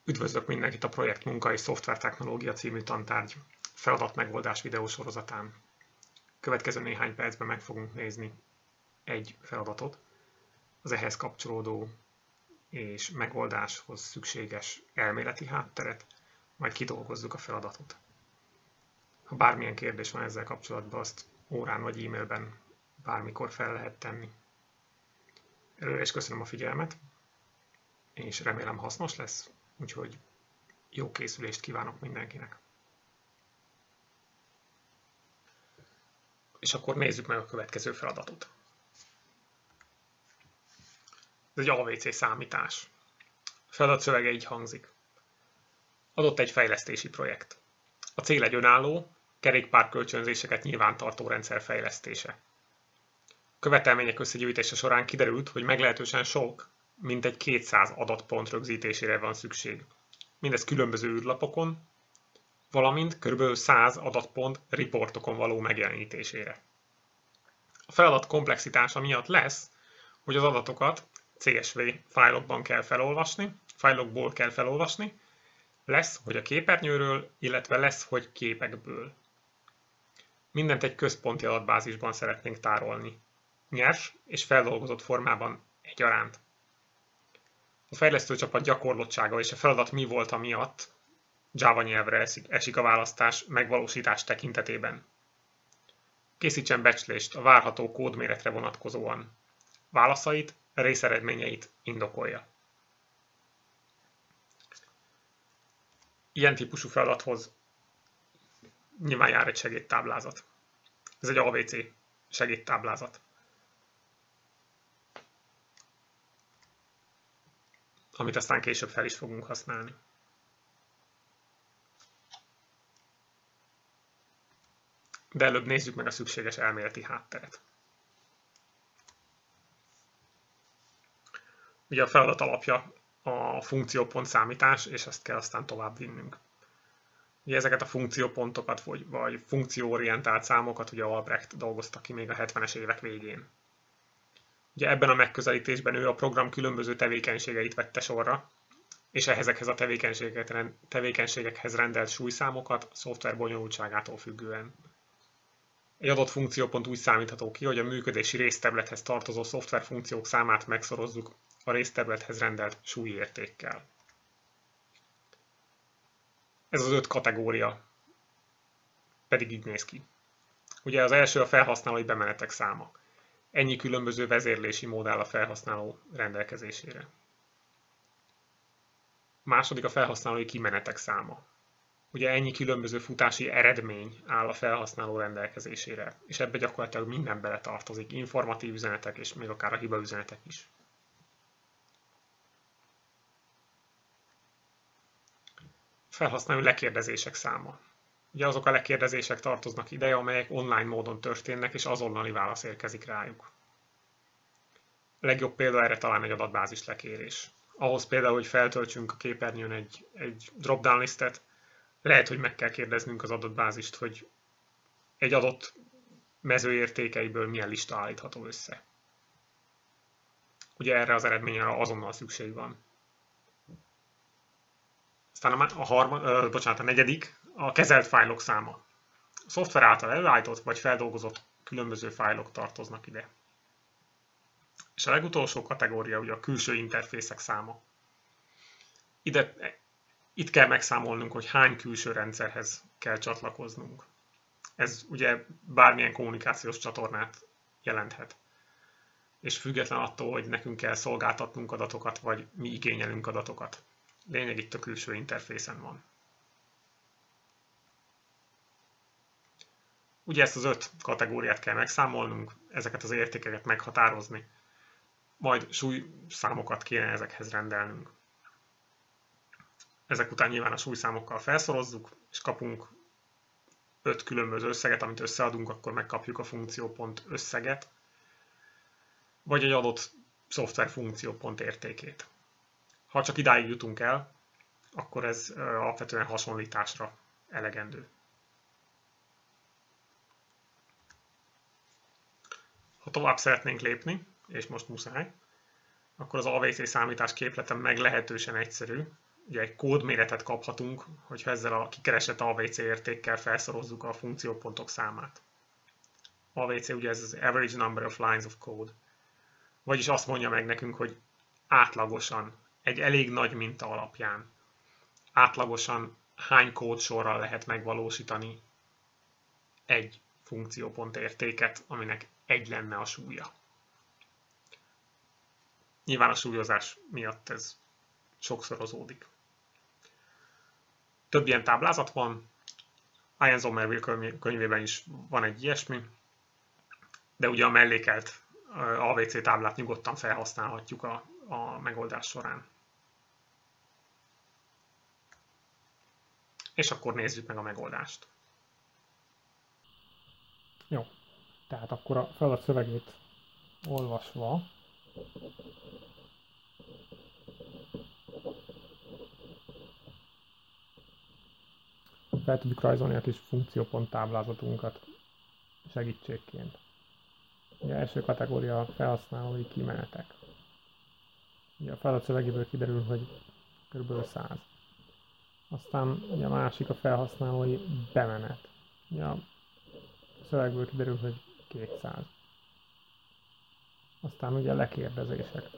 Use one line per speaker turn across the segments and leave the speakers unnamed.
Üdvözlök mindenkit a Projekt Munka és Szoftvertechnológia című tantárgy feladatmegoldás videósorozatán. Következő néhány percben meg fogunk nézni egy feladatot, az ehhez kapcsolódó és megoldáshoz szükséges elméleti hátteret, majd kidolgozzuk a feladatot. Ha bármilyen kérdés van ezzel kapcsolatban, azt órán vagy e-mailben bármikor fel lehet tenni. Előre is köszönöm a figyelmet, és remélem hasznos lesz, úgyhogy jó készülést kívánok mindenkinek. És akkor nézzük meg a következő feladatot. Ez egy ABC számítás. A feladat szövege így hangzik. Adott egy fejlesztési projekt. A cél egy önálló, kerékpárkölcsönzéseket nyilvántartó rendszer fejlesztése. A követelmények összegyűjtése során kiderült, hogy meglehetősen sok, mintegy 200 adatpont rögzítésére van szükség. Mindez különböző űrlapokon, valamint kb. 100 adatpont riportokon való megjelenítésére. A feladat komplexitása miatt lesz, hogy az adatokat CSV fájlokból kell felolvasni, lesz, hogy a képernyőről, illetve lesz, hogy képekből. Mindent egy központi adatbázisban szeretnénk tárolni, nyers és feldolgozott formában egyaránt. A fejlesztőcsapat gyakorlottsága és a feladat mi volta miatt Java nyelvre esik a választás megvalósítás tekintetében. Készítsen becslést a várható kódméretre vonatkozóan. Válaszait, részeredményeit indokolja. Ilyen típusú feladathoz nyilván jár egy segédtáblázat. Ez egy ABC segédtáblázat, amit aztán később fel is fogunk használni. De előbb nézzük meg a szükséges elméleti hátteret. Ugye a feladat alapja a funkciópont számítás, és ezt kell aztán tovább vinnünk. Ugye ezeket a funkciópontokat, vagy funkcióorientált számokat ugye Albrecht dolgozta ki még a 70-es évek végén. Ugye ebben a megközelítésben ő a program különböző tevékenységeit vette sorra, és ezekhez a tevékenységekhez rendelt súlyszámokat a szoftver bonyolultságától függően. Egy adott funkciópont úgy számítható ki, hogy a működési részterülethez tartozó szoftverfunkciók számát megszorozzuk a részterülethez rendelt súlyértékkel. Ez az 5 kategória pedig így néz ki. Ugye az első a felhasználói bemenetek száma. Ennyi különböző vezérlési mód áll a felhasználó rendelkezésére. A második a felhasználói kimenetek száma. Ugye ennyi különböző futási eredmény áll a felhasználó rendelkezésére, és ebbe gyakorlatilag minden beletartozik, informatív üzenetek és még akár a hibaüzenetek is. Felhasználói lekérdezések száma. Ugye azok a lekérdezések tartoznak ide, amelyek online módon történnek, és azonnali válasz érkezik rájuk. A legjobb példa erre talán egy adatbázis lekérés. Ahhoz például, hogy feltöltsünk a képernyőn egy drop-down listet, lehet, hogy meg kell kérdeznünk az adatbázist, hogy egy adott mező értékeiből milyen lista állítható össze. Ugye erre az eredményre azonnal szükség van. Aztán a negyedik, a kezelt fájlok száma. A szoftver által előállított vagy feldolgozott különböző fájlok tartoznak ide. És a legutolsó kategória ugye a külső interfészek száma. Itt kell megszámolnunk, hogy hány külső rendszerhez kell csatlakoznunk. Ez ugye bármilyen kommunikációs csatornát jelenthet. És független attól, hogy nekünk kell szolgáltatnunk adatokat, vagy mi igényelünk adatokat. Lényeg itt a külső interfészen van. Ugye ezt az 5 kategóriát kell megszámolnunk, ezeket az értékeket meghatározni, majd súlyszámokat kéne ezekhez rendelnünk. Ezek után nyilván a súlyszámokkal felszorozzuk, és kapunk 5 különböző összeget, amit összeadunk, akkor megkapjuk a funkciópont összeget, vagy egy adott szoftver funkciópont értékét. Ha csak idáig jutunk el, akkor ez alapvetően hasonlításra elegendő. Ha tovább szeretnénk lépni, és most muszáj, akkor az ABC számítás képlete meglehetősen egyszerű, ugye egy kódméretet kaphatunk, hogyha ezzel a kikeresett AVC értékkel felszorozzuk a funkciópontok számát. AVC ugye ez az Average Number of Lines of Code. Vagyis azt mondja meg nekünk, hogy átlagosan, egy elég nagy minta alapján, átlagosan hány kódsorral lehet megvalósítani egy funkciópont értéket, aminek egy lenne a súlya. Nyilván a súlyozás miatt ez sokszorozódik. Több ilyen táblázat van, Ian Sommerville könyvében is van egy ilyesmi, de ugye a mellékelt AVC táblát nyugodtan felhasználhatjuk a megoldás során. És akkor nézzük meg a megoldást.
Jó, tehát akkor a feladat szövegét olvasva fel tudjuk rajzolni a kis funkciópont táblázatunkat segítségként. Ugye első kategória a felhasználói kimenetek. Ugye a feladat szövegéből kiderül, hogy kb. 100. Aztán ugye a másik a felhasználói bemenet. Ugye a szövegből kiderül, hogy 200. Aztán ugye lekérdezések.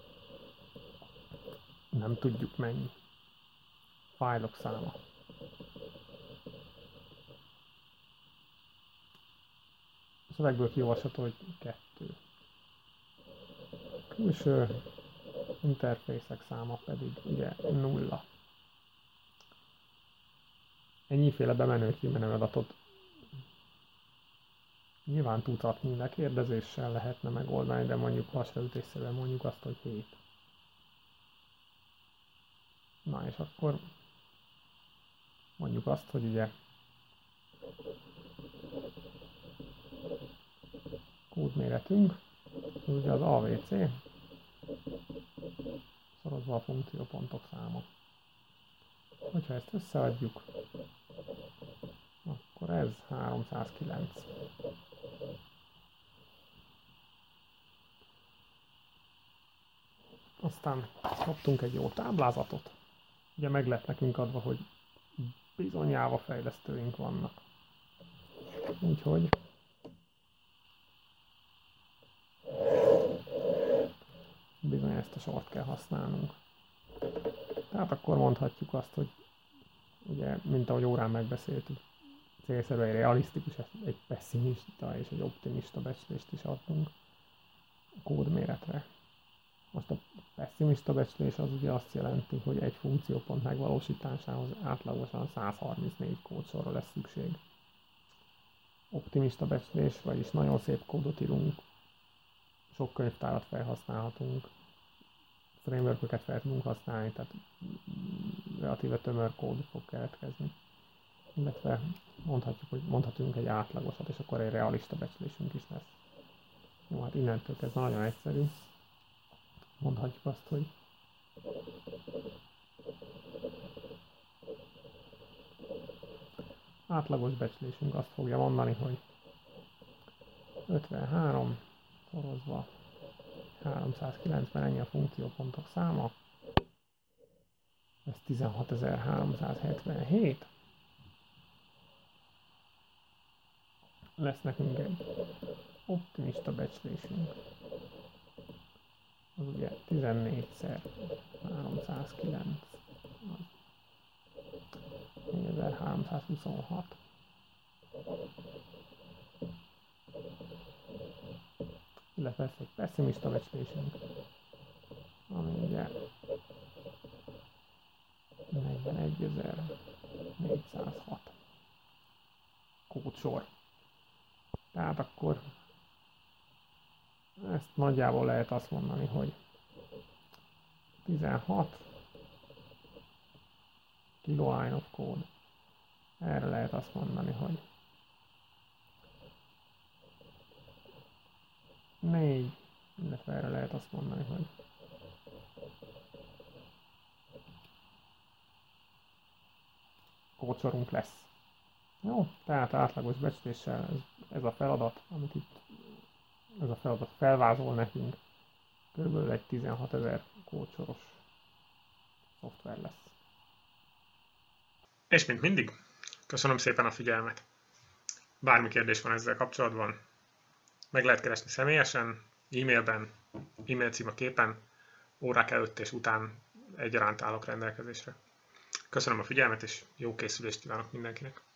Nem tudjuk mennyi. Fájlok száma. A szövegből kiolvasható, hogy 2. Külső interfészek száma pedig ugye 0. Ennyiféle bemenő-kimenő adatot nyilván tudhatni, lekérdezéssel lehetne megoldani, de mondjuk hasraütésszerűen mondjuk azt, hogy 7. Na és akkor mondjuk azt, hogy ugye kódméretünk, ugye az AVC szorozva a funkciópontok száma. Hogyha ezt összeadjuk, akkor ez 309. Aztán kaptunk egy jó táblázatot. Ugye meg lett nekünk adva, hogy bizony Java fejlesztőink vannak. Úgyhogy bizony ezt a sort kell használnunk. Tehát akkor mondhatjuk azt, hogy ugye, mint ahogy órán megbeszéltük, célszerű egy realisztikus, egy pessimista és egy optimista becslést is adunk a kódméretre. Most a pessimista becslés az ugye azt jelenti, hogy egy funkciópont megvalósításához átlagosan 134 kódsorra lesz szükség. Optimista becslés, vagyis nagyon szép kódot írunk, sok könyvtárat felhasználhatunk, frameworköket fel tudunk használni, tehát relatíve tömör kód fog keletkezni. Illetve mondhatunk egy átlagosat, és akkor egy realista becslésünk is lesz. Jó, hát innentől kezdve nagyon egyszerű. Mondhatjuk azt, hogy átlagos becslésünk azt fogja mondani, hogy 53 szorozva 309-ben ennyi a funkciópontok száma. Ez 16.377. Lesz nekünk egy optimista becslésünk. Az ugye 14-szer 309, az 4326. Illetve lesz egy pessimista becslésünk, ami ugye 41.406 kódsor. Tehát akkor ezt nagyjából lehet azt mondani, hogy 16 kiloline of code. Erre lehet azt mondani, hogy 4, illetve erre lehet azt mondani, hogy kódsorunk lesz. Jó, tehát átlagos becsléssel ez a feladat, amit itt ez a feladat felvázol nekünk, körülbelül egy 16.000 kódsoros szoftver lesz.
És mint mindig, köszönöm szépen a figyelmet. Bármi kérdés van ezzel kapcsolatban, meg lehet keresni személyesen, e-mailben, e-mail cím a képen, órák előtt és után egyaránt állok rendelkezésre. Köszönöm a figyelmet, és jó készülést kívánok mindenkinek!